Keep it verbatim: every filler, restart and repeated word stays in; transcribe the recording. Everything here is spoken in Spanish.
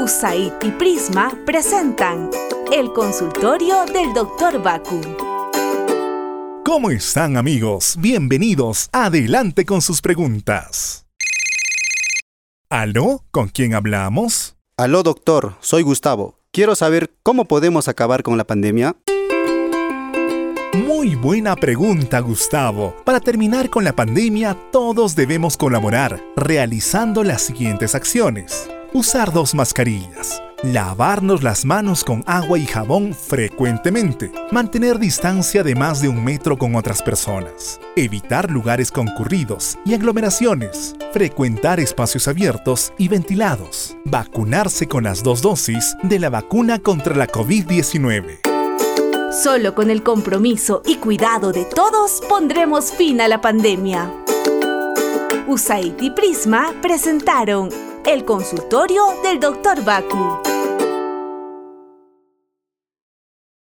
U S A I D y Prisma presentan el consultorio del doctor Baku. ¿Cómo están, amigos? Bienvenidos. Adelante con sus preguntas. ¿Aló? ¿Con quién hablamos? Aló, doctor. Soy Gustavo. Quiero saber cómo podemos acabar con la pandemia. Muy buena pregunta, Gustavo. Para terminar con la pandemia, todos debemos colaborar realizando las siguientes acciones. Usar dos mascarillas. Lavarnos las manos con agua y jabón frecuentemente. Mantener distancia de más de un metro con otras personas. Evitar lugares concurridos y aglomeraciones. Frecuentar espacios abiertos y ventilados. Vacunarse con las dos dosis de la vacuna contra la COVID diecinueve. Solo con el compromiso y cuidado de todos pondremos fin a la pandemia. U S A I D y Prisma presentaron el consultorio del doctor Baku.